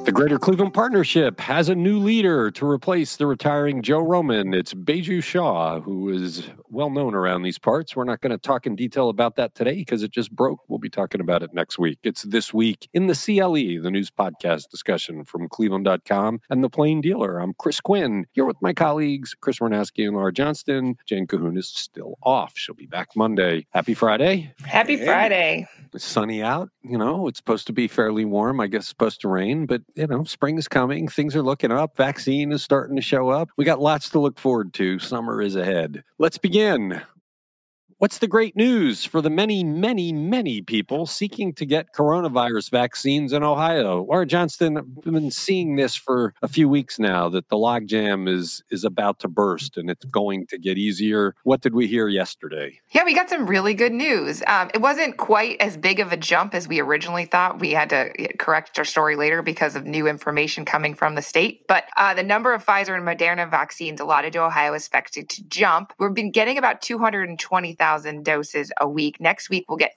The Greater Cleveland Partnership has a new leader to replace the retiring Joe Roman. It's Beju Shaw, who is well known around these parts. We're not going to talk in detail about that today because it just broke. We'll be talking about it next week. It's This Week in the CLE, the news podcast discussion from Cleveland.com and The Plain Dealer. I'm Chris Quinn, here with my colleagues, Chris Warnowski and Laura Johnston. Jane Cahoon is still off. She'll be back Monday. Happy Friday. Happy Friday. It's sunny out. It's supposed to be fairly warm. I guess it's supposed to rain, but spring is coming. Things are looking up. Vaccine is starting to show up. We got lots to look forward to. Summer is ahead. Let's begin. What's the great news for the many, many, many people seeking to get coronavirus vaccines in Ohio? Laura Johnston, I've been seeing this for a few weeks now, that the logjam is about to burst and it's going to get easier. What did we hear yesterday? Yeah, we got some really good news. It wasn't quite as big of a jump as we originally thought. We had to correct our story later because of new information coming from the state. But the number of Pfizer and Moderna vaccines allotted to Ohio is expected to jump. We've been getting about 220,000 doses a week. Next week, we'll get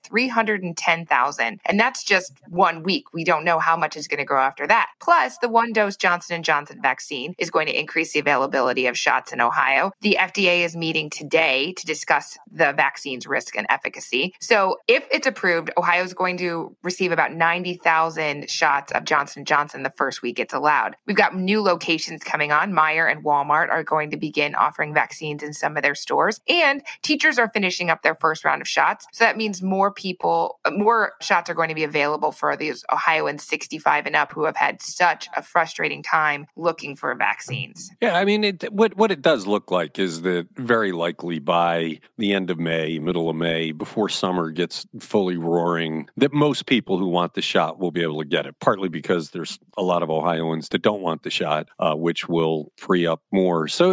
310,000. And that's just 1 week. We don't know how much is going to grow after that. Plus, the one-dose Johnson & Johnson vaccine is going to increase the availability of shots in Ohio. The FDA is meeting today to discuss the vaccine's risk and efficacy. So if it's approved, Ohio is going to receive about 90,000 shots of Johnson & Johnson the first week it's allowed. We've got new locations coming on. Meijer and Walmart are going to begin offering vaccines in some of their stores. And teachers are finishing up their first round of shots. So that means more shots are going to be available for these Ohioans 65 and up who have had such a frustrating time looking for vaccines. Yeah, I mean, what it does look like is that very likely by the end of May, middle of May, before summer gets fully roaring, that most people who want the shot will be able to get it, partly because there's a lot of Ohioans that don't want the shot, which will free up more. So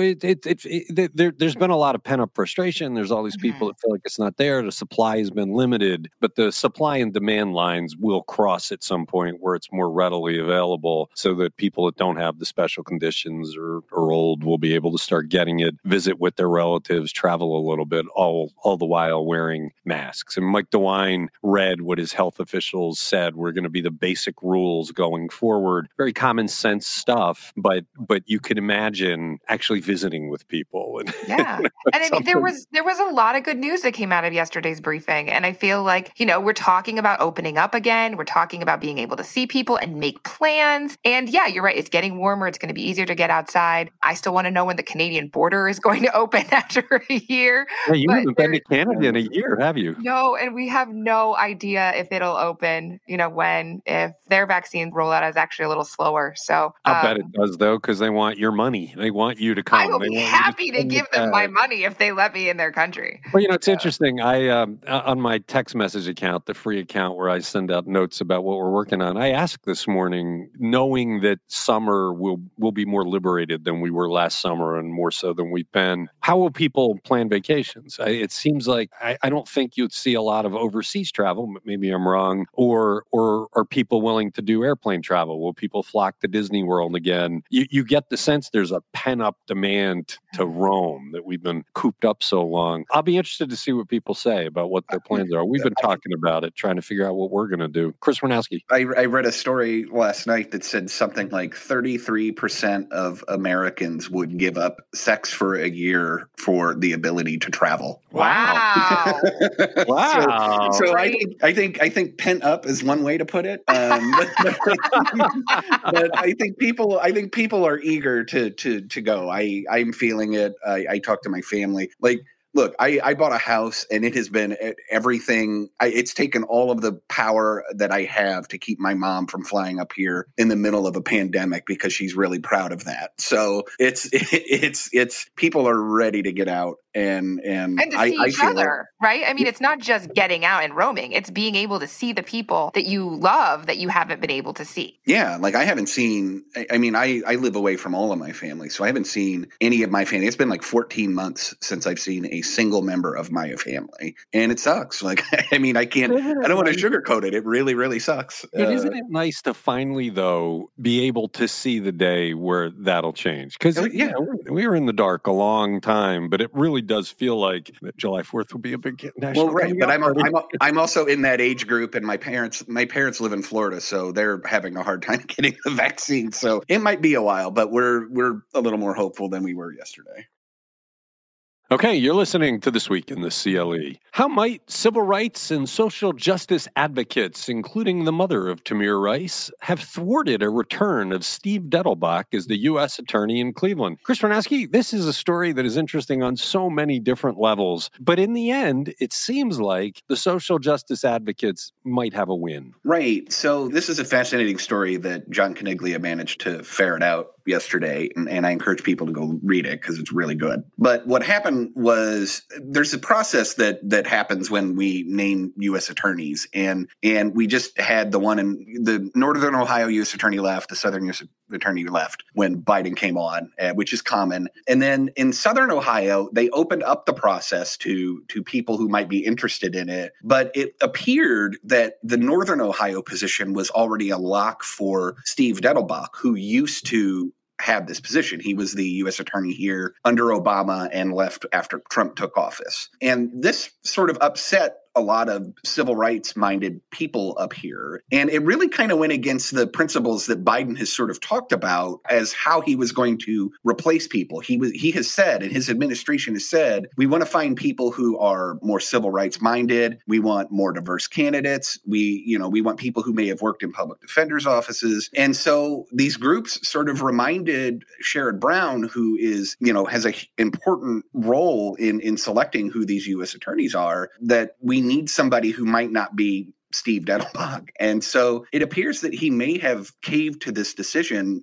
there's been a lot of pent-up frustration. There's all these people that feel like it's not there. The supply has been limited, but the supply and demand lines will cross at some point where it's more readily available so that people that don't have the special conditions or old will be able to start getting it, visit with their relatives, travel a little bit, all the while wearing masks. And Mike DeWine read what his health officials said were going to be the basic rules going forward. Very common sense stuff, but you could imagine actually visiting with people. Yeah. And I mean, there was a lot of good news that came out of yesterday's briefing. And I feel like, we're talking about opening up again. We're talking about being able to see people and make plans. And yeah, you're right. It's getting warmer. It's going to be easier to get outside. I still want to know when the Canadian border is going to open after a year. Yeah, you haven't been to Canada in a year, have you? No, and we have no idea if it'll open, if their vaccine rollout is actually a little slower. So I'll bet it does, though, because they want your money. They want you to come. I will be happy to give them my money if they let me in their country. Well, it's interesting. I on my text message account, the free account where I send out notes about what we're working on, I asked this morning, knowing that summer will be more liberated than we were last summer and more so than we've been, how will people plan vacations? It seems like I don't think you'd see a lot of overseas travel, but maybe I'm wrong, or are people willing to do airplane travel? Will people flock to Disney World again? You get the sense there's a pent-up demand to roam that we've been cooped up so long. I'll be interested to see what people say about what their plans are. We've been talking about it, trying to figure out what we're going to do. Chris Warnowski. I read a story last night that said something like 33% of Americans would give up sex for a year for the ability to travel. Wow. Wow. So I think pent up is one way to put it. But I think people are eager to go. I'm feeling it. I talk to my family. Look, I bought a house and it has been everything. It's taken all of the power that I have to keep my mom from flying up here in the middle of a pandemic because she's really proud of that. So it's people are ready to get out and to see each other, right? I mean, it's not just getting out and roaming. It's being able to see the people that you love that you haven't been able to see. Yeah, I haven't seen, I live away from all of my family, so I haven't seen any of my family. It's been 14 months since I've seen a single member of my family. And it sucks. Like, I mean, I don't want to sugarcoat it. It really, really sucks. But isn't it nice to finally, though, be able to see the day where that'll change? Because we were in the dark a long time, but it really does feel like that July 4th will be a big national. Well, right, but I'm also in that age group, and my parents live in Florida, so they're having a hard time getting the vaccine. So it might be a while, but we're a little more hopeful than we were yesterday. Okay, you're listening to This Week in the CLE. How might civil rights and social justice advocates, including the mother of Tamir Rice, have thwarted a return of Steve Dettelbach as the U.S. Attorney in Cleveland? Chris Wernowski, this is a story that is interesting on so many different levels, but in the end, it seems like the social justice advocates might have a win. Right. So this is a fascinating story that John Caniglia managed to ferret out yesterday, and I encourage people to go read it because it's really good. But what happened was there's a process that happens when we name U.S. attorneys, and we just had the one in the Northern Ohio U.S. Attorney left, the Southern U.S. Attorney left when Biden came on, which is common. And then in Southern Ohio, they opened up the process to people who might be interested in it. But it appeared that the Northern Ohio position was already a lock for Steve Dettelbach, who used to had this position. He was the U.S. attorney here under Obama and left after Trump took office. And this sort of upset a lot of civil rights minded people up here. And it really kind of went against the principles that Biden has sort of talked about as how he was going to replace people. He has said, and his administration has said, we want to find people who are more civil rights minded. We want more diverse candidates. We want people who may have worked in public defenders' offices. And so these groups sort of reminded Sherrod Brown, who is, has an important role in selecting who these U.S. attorneys are, that we need somebody who might not be Steve Dettelbach. And so it appears that he may have caved to this decision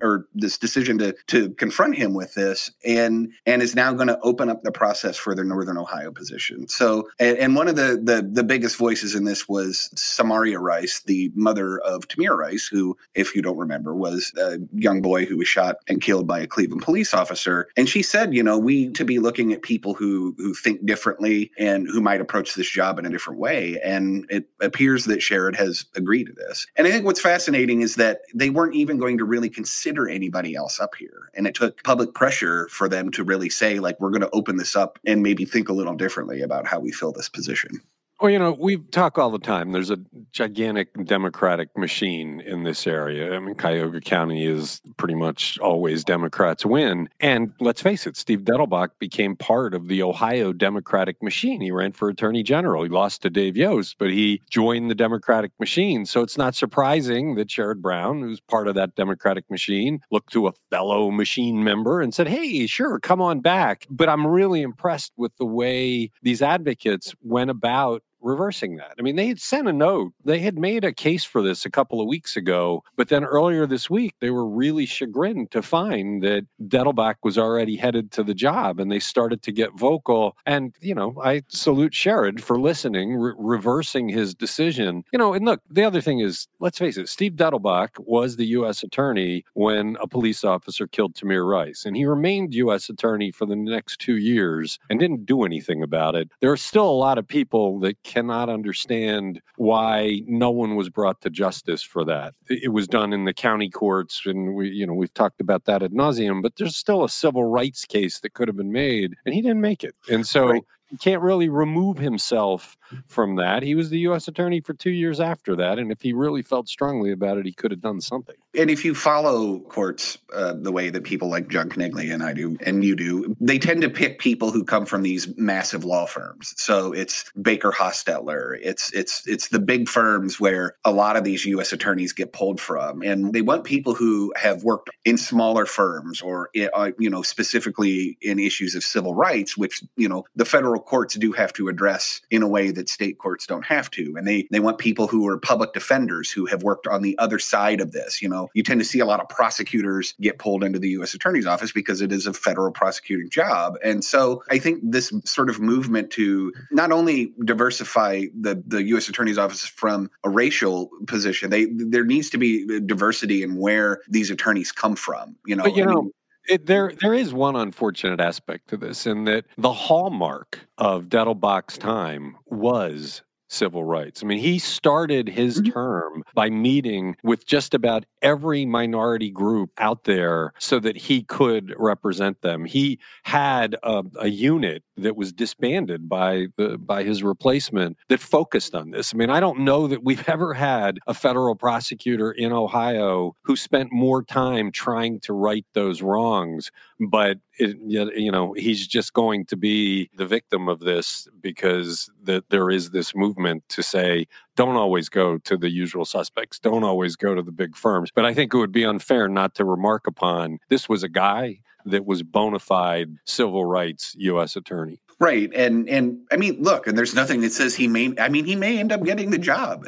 to confront him with this and is now going to open up the process for their Northern Ohio position. So, and one of the biggest voices in this was Samaria Rice, the mother of Tamir Rice, who, if you don't remember, was a young boy who was shot and killed by a Cleveland police officer. And she said, we to be looking at people who think differently and who might approach this job in a different way. And it appears that Sherrod has agreed to this. And I think what's fascinating is that they weren't even going to really consider anybody else up here. And it took public pressure for them to really say, like, we're going to open this up and maybe think a little differently about how we fill this position. Well, we talk all the time. There's a gigantic Democratic machine in this area. I mean, Cuyahoga County is pretty much always Democrats win. And let's face it, Steve Dettelbach became part of the Ohio Democratic machine. He ran for Attorney General. He lost to Dave Yost, but he joined the Democratic machine. So it's not surprising that Sherrod Brown, who's part of that Democratic machine, looked to a fellow machine member and said, hey, sure, come on back. But I'm really impressed with the way these advocates went about reversing that. I mean, they had sent a note. They had made a case for this a couple of weeks ago, but then earlier this week, they were really chagrined to find that Dettelbach was already headed to the job, and they started to get vocal. And, I salute Sherrod for listening, reversing his decision. And look, the other thing is, let's face it, Steve Dettelbach was the U.S. attorney when a police officer killed Tamir Rice, and he remained U.S. attorney for the next 2 years and didn't do anything about it. There are still a lot of people that cannot understand why no one was brought to justice for that. It was done in the county courts, and we've talked about that ad nauseum, but there's still a civil rights case that could have been made, and he didn't make it. And so right. He can't really remove himself from that. He was the U.S. attorney for 2 years after that, and if he really felt strongly about it, he could have done something. And if you follow courts the way that people like John Caniglia and I do, and you do, they tend to pick people who come from these massive law firms. So it's Baker Hostetler. It's the big firms where a lot of these U.S. attorneys get pulled from, and they want people who have worked in smaller firms or specifically in issues of civil rights, which the federal courts do have to address in a way that state courts don't have to. And they want people who are public defenders who have worked on the other side of this. You tend to see a lot of prosecutors get pulled into the U.S. Attorney's Office because it is a federal prosecuting job. And so I think this sort of movement to not only diversify the U.S. Attorney's Office from a racial position, there needs to be diversity in where these attorneys come from. There is one unfortunate aspect to this, in that the hallmark of Dettelbach's time was civil rights. I mean, he started his term by meeting with just about every minority group out there so that he could represent them. He had a unit that was disbanded by his replacement that focused on this. I mean, I don't know that we've ever had a federal prosecutor in Ohio who spent more time trying to right those wrongs, but he's just going to be the victim of this because there is this movement to say, don't always go to the usual suspects, don't always go to the big firms. But I think it would be unfair not to remark upon this was a guy that was bona fide civil rights U.S. attorney. Right. And I mean, look, and there's nothing that says he may end up getting the job.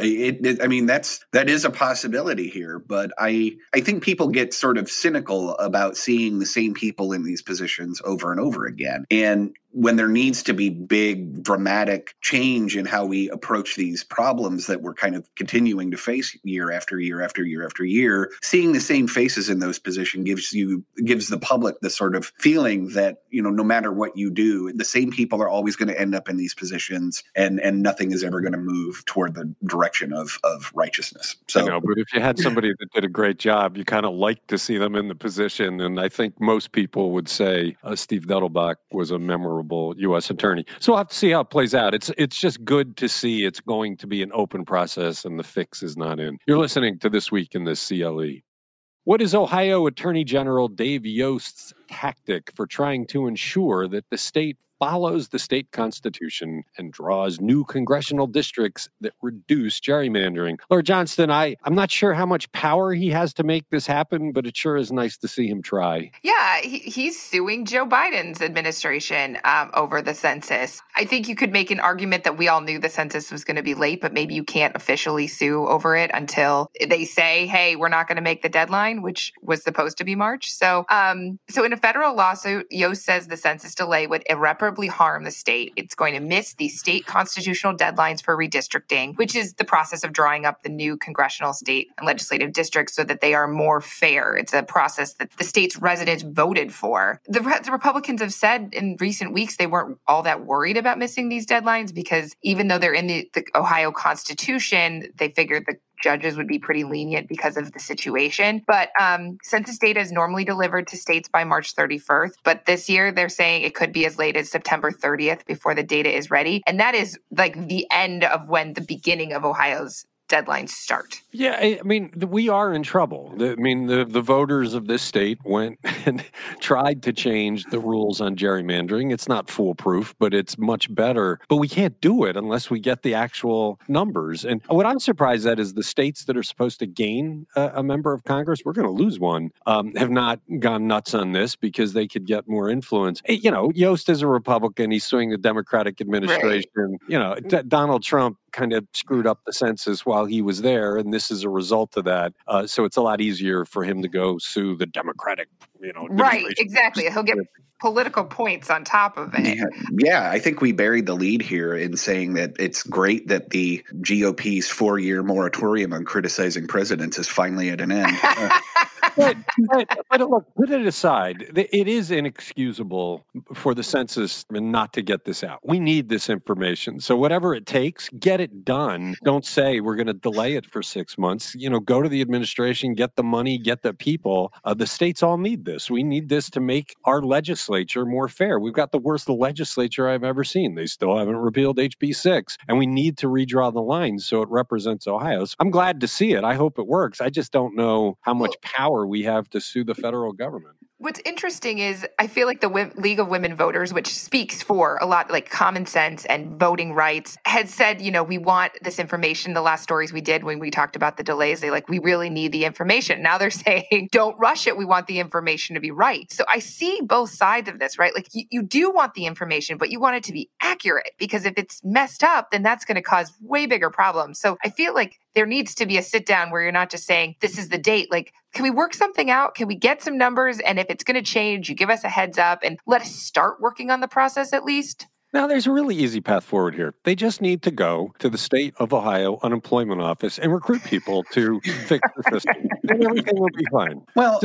That is a possibility here. But I think people get sort of cynical about seeing the same people in these positions over and over again. And when there needs to be big, dramatic change in how we approach these problems that we're kind of continuing to face year after year after year after year, seeing the same faces in those positions gives the public the sort of feeling that, no matter what you do, the same people are always going to end up in these positions, and nothing is ever going to move toward the direction of righteousness. So, I know, but if you had somebody that did a great job, you kind of like to see them in the position. And I think most people would say Steve Dettelbach was a memorable U.S. attorney. So we'll have to see how it plays out. It's just good to see it's going to be an open process and the fix is not in. You're listening to This Week in the CLE. What is Ohio Attorney General Dave Yost's tactic for trying to ensure that the state follows the state constitution and draws new congressional districts that reduce gerrymandering? Laura Johnston, I'm not sure how much power he has to make this happen, but it sure is nice to see him try. Yeah, he's suing Joe Biden's administration over the census. I think you could make an argument that we all knew the census was going to be late, but maybe you can't officially sue over it until they say, hey, we're not going to make the deadline, which was supposed to be March. So in a federal lawsuit, Yost says the census delay would irreparably harm the state. It's going to miss the state constitutional deadlines for redistricting, which is the process of drawing up the new congressional, state, and legislative districts so that they are more fair. It's a process that the state's residents voted for. The Republicans have said in recent weeks they weren't all that worried about missing these deadlines because even though they're in the Ohio Constitution, they figured the judges would be pretty lenient because of the situation. But census data is normally delivered to states by March 31st. But this year, they're saying it could be as late as September 30th before the data is ready. And that is like the end of when the beginning of Ohio's deadlines start. Yeah, I mean, we are in trouble. The voters of this state went and tried to change the rules on gerrymandering. It's not foolproof, but it's much better. But we can't do it unless we get the actual numbers. And what I'm surprised at is the states that are supposed to gain a member of Congress, we're going to lose one, have not gone nuts on this because they could get more influence. Yost is a Republican. He's suing the Democratic administration. Right. Donald Trump kind of screwed up the census while he was there, and this is a result of that. So it's a lot easier for him to go sue the Democratic, Right, exactly. He'll get political points on top of it. Yeah, I think we buried the lead here in saying that it's great that the GOP's 4-year moratorium on criticizing presidents is finally at an end. But look, put it aside. It is inexcusable for the census not to get this out. We need this information. So whatever it takes, get it done. Don't say we're going to delay it for 6 months. Go to the administration, get the money, get the people. The states all need this. We need this to make our legislature more fair. We've got the worst legislature I've ever seen. They still haven't repealed HB 6, and we need to redraw the lines so it represents Ohio. So I'm glad to see it. I hope it works. I just don't know how much power we have to sue the federal government. What's interesting is I feel like the League of Women Voters, which speaks for a lot like common sense and voting rights, had said, we want this information. The last stories we did when we talked about the delays, we really need the information. Now they're saying, don't rush it. We want the information to be right. So I see both sides of this, right? Like you do want the information, but you want it to be accurate because if it's messed up, then that's going to cause way bigger problems. So I feel like there needs to be a sit down where you're not just saying, this is the date. Like, can we work something out? Can we get some numbers? And if it's going to change, you give us a heads up and let us start working on the process at least. Now, there's a really easy path forward here. They just need to go to the state of Ohio unemployment office and recruit people to fix the system. And everything will be fine. Well,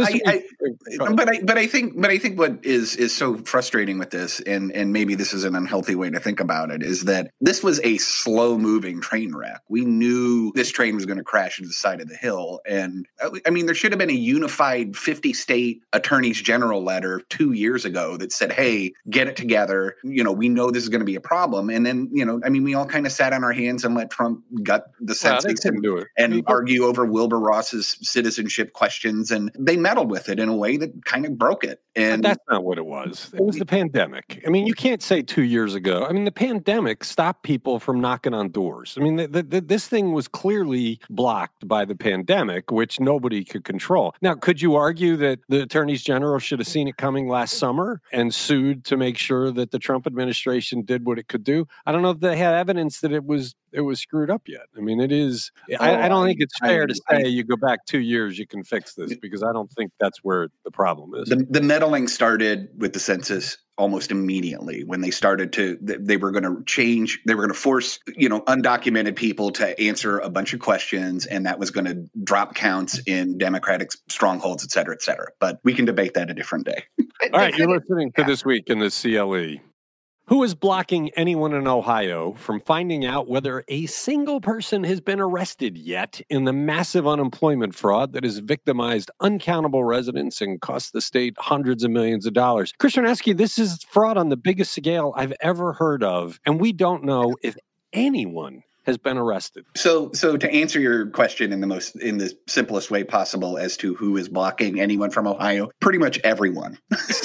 I think what is so frustrating with this, and maybe this is an unhealthy way to think about it, is that this was a slow moving train wreck. We knew this train was going to crash into the side of the hill. And I mean, there should have been a unified 50 state attorneys general letter 2 years ago that said, hey, get it together. We know this is going to be a problem. And then, we all kind of sat on our hands and let Trump gut the census and argue over Wilbur Ross's citizenship questions. And they meddled with it in a way that kind of broke it. And but that's not what it was. It was the pandemic. I mean, you can't say 2 years ago. I mean, the pandemic stopped people from knocking on doors. I mean, this thing was clearly blocked by the pandemic, which nobody could control. Now, could you argue that the attorneys general should have seen it coming last summer and sued to make sure that the Trump administration did what it could do? I don't know if they had evidence that it was screwed up yet. I mean, it is. I don't think it's fair to say you go back 2 years, you can fix this, because I don't think that's where the problem is. The meddling started with the census almost immediately when they started they were going to change. They were going to force, undocumented people to answer a bunch of questions, and that was going to drop counts in Democratic strongholds, et cetera, et cetera. But we can debate that a different day. All right, you're listening to This Week in the CLE. Who is blocking anyone in Ohio from finding out whether a single person has been arrested yet in the massive unemployment fraud that has victimized uncountable residents and cost the state hundreds of millions of dollars? Chris Czarnetzky, this is fraud on the biggest scale I've ever heard of, and we don't know if anyone has been arrested. So to answer your question in the simplest way possible as to who is blocking anyone from Ohio, pretty much everyone.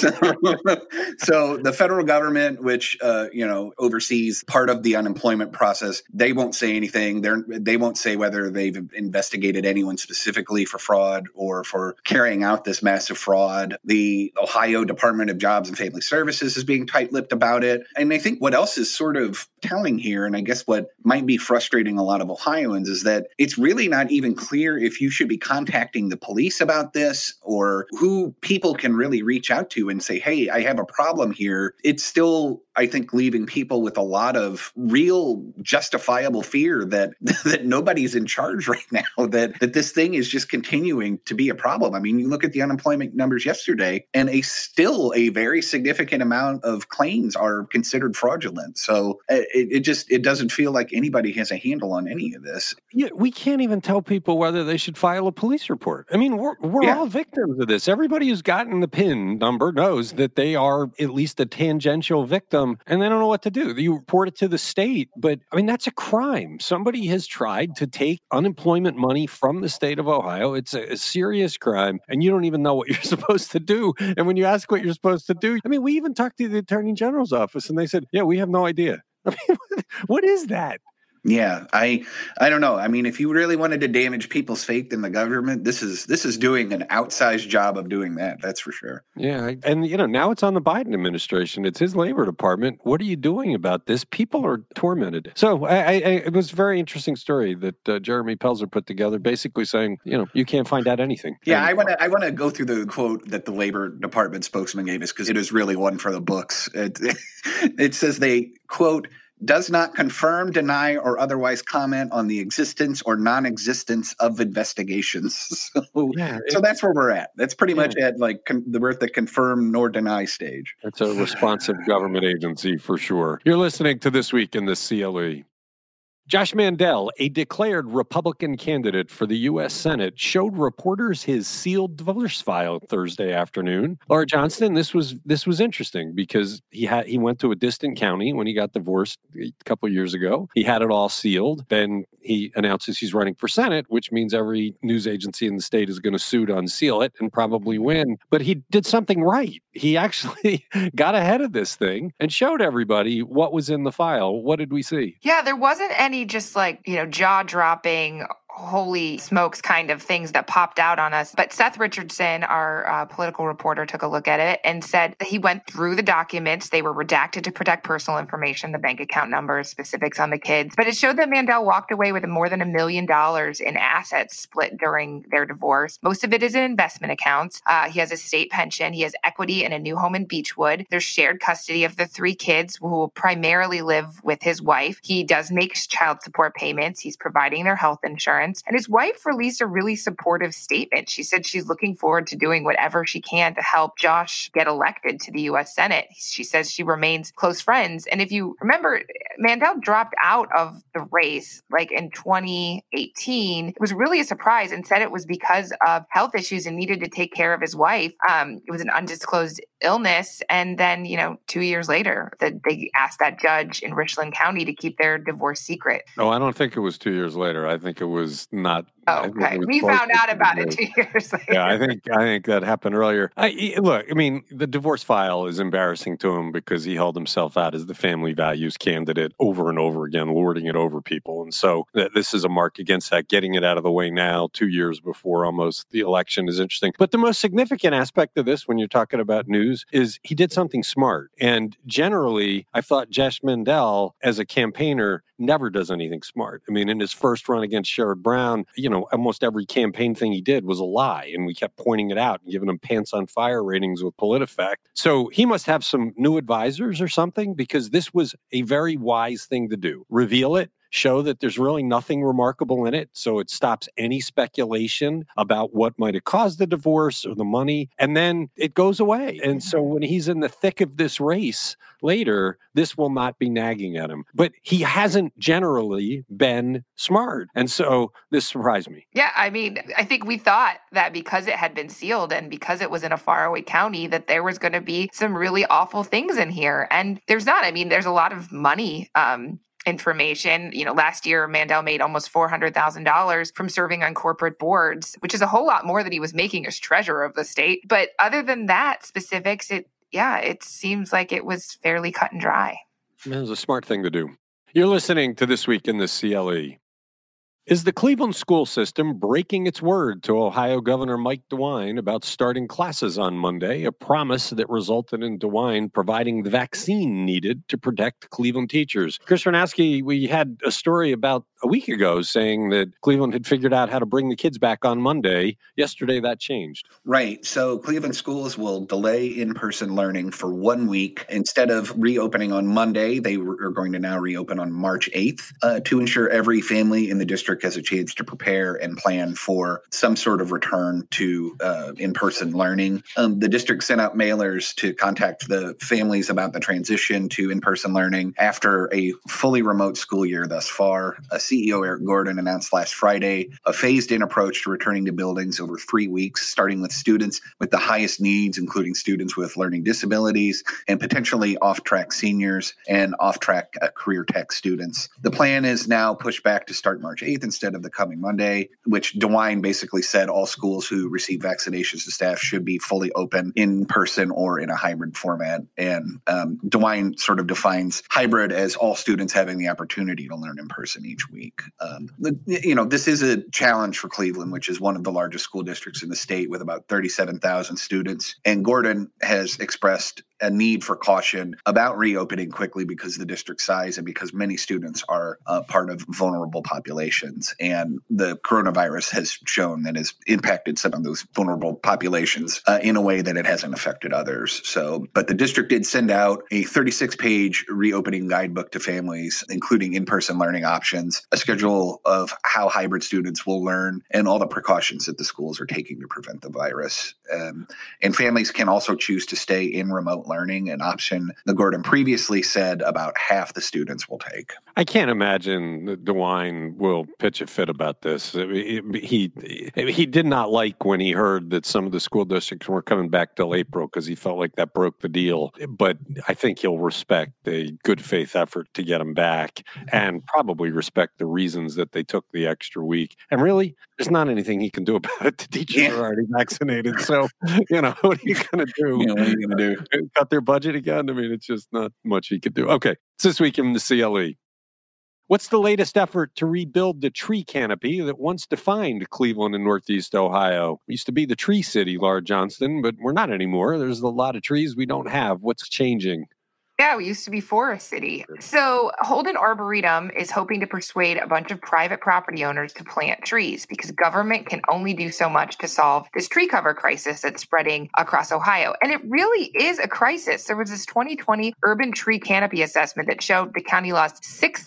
So the federal government, which oversees part of the unemployment process, they won't say anything. They won't say whether they've investigated anyone specifically for fraud or for carrying out this massive fraud. The Ohio Department of Jobs and Family Services is being tight-lipped about it. And I think what else is sort of telling here, and I guess what might be frustrating a lot of Ohioans, is that it's really not even clear if you should be contacting the police about this or who people can really reach out to and say, hey, I have a problem here. It's still, I think, leaving people with a lot of real justifiable fear that nobody's in charge right now, that this thing is just continuing to be a problem. I mean, you look at the unemployment numbers yesterday, and still a very significant amount of claims are considered fraudulent. So it doesn't feel like anybody has a handle on any of this. Yeah, we can't even tell people whether they should file a police report. I mean, we're all victims of this. Everybody who's gotten the PIN number knows that they are at least a tangential victim, and they don't know what to do. You report it to the state, but I mean, that's a crime. Somebody has tried to take unemployment money from the state of Ohio. It's a serious crime, and you don't even know what you're supposed to do. And when you ask what you're supposed to do, I mean, we even talked to the Attorney General's office, and they said, yeah, we have no idea. I mean, what is that? Yeah, I don't know. I mean, if you really wanted to damage people's faith in the government, this is doing an outsized job of doing that. That's for sure. Yeah, and now it's on the Biden administration. It's his Labor Department. What are you doing about this? People are tormented. So it was a very interesting story that Jeremy Pelzer put together, basically saying, you can't find out anything. Yeah, I want to go through the quote that the Labor Department spokesman gave us because it is really one for the books. It says they, quote, does not confirm, deny, or otherwise comment on the existence or non-existence of investigations. So that's where we're at. That's pretty much at we're at the confirm nor deny stage. It's a responsive government agency for sure. You're listening to This Week in the CLE. Josh Mandel, a declared Republican candidate for the U.S. Senate, showed reporters his sealed divorce file Thursday afternoon. Laura Johnston, this was interesting because he went to a distant county when he got divorced a couple of years ago. He had it all sealed. Then he announces he's running for Senate, which means every news agency in the state is going to sue to unseal it and probably win. But he did something right. He actually got ahead of this thing and showed everybody what was in the file. What did we see? Yeah, there wasn't any just jaw-dropping, holy smokes kind of things that popped out on us. But Seth Richardson, our political reporter, took a look at it and said that he went through the documents. They were redacted to protect personal information, the bank account numbers, specifics on the kids. But it showed that Mandel walked away with more than $1 million in assets split during their divorce. Most of it is in investment accounts. He has a state pension. He has equity in a new home in Beechwood. There's shared custody of the 3 kids who will primarily live with his wife. He does make child support payments. He's providing their health insurance. And his wife released a really supportive statement. She said she's looking forward to doing whatever she can to help Josh get elected to the U.S. Senate. She says she remains close friends. And if you remember, Mandel dropped out of the race like in 2018. It was really a surprise and said it was because of health issues and needed to take care of his wife. It was an undisclosed illness. And then, 2 years later, they asked that judge in Richland County to keep their divorce secret. No, I don't think it was 2 years later. I think it was not. Oh, okay. We found out about it 2 years later. Yeah, I think that happened earlier. The divorce file is embarrassing to him because he held himself out as the family values candidate over and over again, lording it over people. And so this is a mark against that. Getting it out of the way now, 2 years before almost the election, is interesting. But the most significant aspect of this, when you're talking about news, is he did something smart. And generally, I thought Josh Mandel, as a campaigner, never does anything smart. I mean, in his first run against Sherrod Brown, almost every campaign thing he did was a lie. And we kept pointing it out and giving him pants on fire ratings with PolitiFact. So he must have some new advisors or something, because this was a very wise thing to do. Reveal it. Show that there's really nothing remarkable in it, so it stops any speculation about what might have caused the divorce or the money, and then it goes away. And so when he's in the thick of this race later, this will not be nagging at him. But he hasn't generally been smart, and so this surprised me. Yeah, I think we thought that because it had been sealed and because it was in a faraway county, that there was going to be some really awful things in here, and there's not. There's a lot of money information. Last year, Mandel made almost $400,000 from serving on corporate boards, which is a whole lot more than he was making as treasurer of the state. But other than that, specifics, it seems like it was fairly cut and dry. It was a smart thing to do. You're listening to This Week in the CLE. Is the Cleveland school system breaking its word to Ohio Governor Mike DeWine about starting classes on Monday, a promise that resulted in DeWine providing the vaccine needed to protect Cleveland teachers? Chris Ranowski, we had a story about a week ago saying that Cleveland had figured out how to bring the kids back on Monday. Yesterday, that changed. Right. So Cleveland schools will delay in-person learning for 1 week. Instead of reopening on Monday, they are going to now reopen on March 8th to ensure every family in the district has a chance to prepare and plan for some sort of return to in-person learning. The district sent out mailers to contact the families about the transition to in-person learning after a fully remote school year thus far. CEO Eric Gordon announced last Friday a phased-in approach to returning to buildings over 3 weeks, starting with students with the highest needs, including students with learning disabilities and potentially off-track seniors and off-track career tech students. The plan is now pushed back to start March 8th instead of the coming Monday, which DeWine basically said all schools who receive vaccinations to staff should be fully open in person or in a hybrid format. And DeWine sort of defines hybrid as all students having the opportunity to learn in person each week. This is a challenge for Cleveland, which is one of the largest school districts in the state with about 37,000 students. And Gordon has expressed a need for caution about reopening quickly because of the district size and because many students are part of vulnerable populations. And the coronavirus has shown that has impacted some of those vulnerable populations in a way that it hasn't affected others. But the district did send out a 36-page reopening guidebook to families, including in-person learning options, a schedule of how hybrid students will learn, and all the precautions that the schools are taking to prevent the virus. And families can also choose to stay in remote learning, an option that Gordon previously said about half the students will take. I can't imagine that DeWine will pitch a fit about this. He did not like when he heard that some of the school districts were coming back till April because he felt like that broke the deal. But I think he'll respect a good faith effort to get them back and probably respect the reasons that they took the extra week. And really, there's not anything he can do about it. The teachers are already vaccinated. So, what are you going to do? What are you going to do? Cut their budget again? It's just not much he could do. Okay, it's This Week in the CLE. What's the latest effort to rebuild the tree canopy that once defined Cleveland and Northeast Ohio? We used to be the tree city, Laura Johnston, but we're not anymore. There's a lot of trees we don't have. What's changing? Yeah, we used to be Forest City. So Holden Arboretum is hoping to persuade a bunch of private property owners to plant trees because government can only do so much to solve this tree cover crisis that's spreading across Ohio. And it really is a crisis. There was this 2020 urban tree canopy assessment that showed the county lost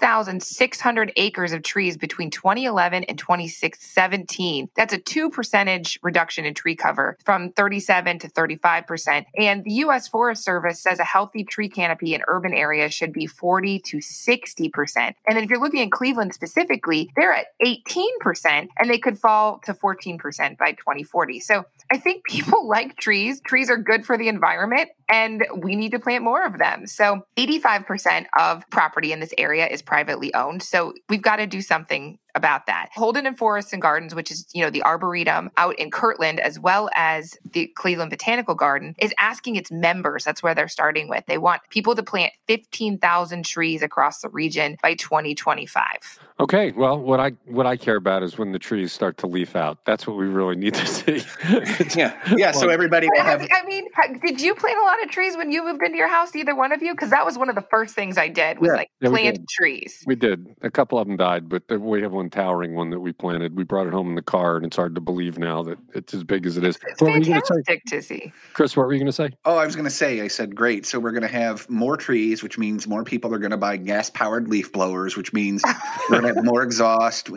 6,600 acres of trees between 2011 and 2017. That's a 2% reduction in tree cover from 37 to 35%. And the U.S. Forest Service says a healthy tree canopy in urban areas should be 40 to 60%. And then if you're looking at Cleveland specifically, they're at 18% and they could fall to 14% by 2040. So I think people like trees. Trees are good for the environment and we need to plant more of them. So 85% of property in this area is privately owned. So we've got to do something about that. Holden and Forests and Gardens, which is, the Arboretum out in Kirtland, as well as the Cleveland Botanical Garden, is asking its members, that's where they're starting with. They want people to plant 15,000 trees across the region by 2025. Okay, well, what I care about is when the trees start to leaf out. That's what we really need to see. Yeah. So everybody will have. Did you plant a lot of trees when you moved into your house? Either one of you? Because that was one of the first things I did was plant trees. We did. A couple of them died, but we have one towering one that we planted. We brought it home in the car, and it's hard to believe now that it's as big as it is. It's fantastic to see. Chris, what were you going to say? Oh, I was going to say, I said, great. So we're going to have more trees, which means more people are going to buy gas-powered leaf blowers, which means we're going to have more exhaust.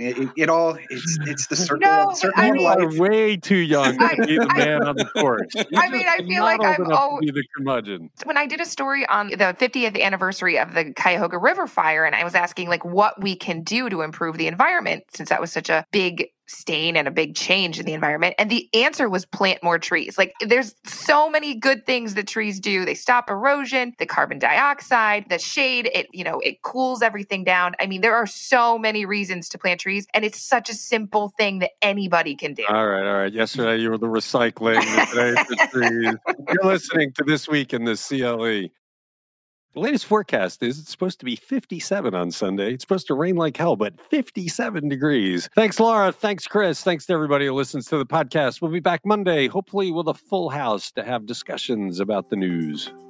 It's the circle of life. You're way too young to be the man on the porch. I feel like I'm be the curmudgeon. When I did a story on the 50th anniversary of the Cuyahoga River fire, and I was asking what we can do to improve the environment, since that was such a big stain and a big change in the environment. And the answer was plant more trees. There's so many good things that trees do. They stop erosion, the carbon dioxide, the shade, it cools everything down. I mean, there are so many reasons to plant trees, and it's such a simple thing that anybody can do. All right. Yesterday you were the recycling, today the trees. You're listening to This Week in the CLE. The latest forecast is it's supposed to be 57 on Sunday. It's supposed to rain like hell, but 57 degrees. Thanks, Laura. Thanks, Chris. Thanks to everybody who listens to the podcast. We'll be back Monday, hopefully with a full house to have discussions about the news.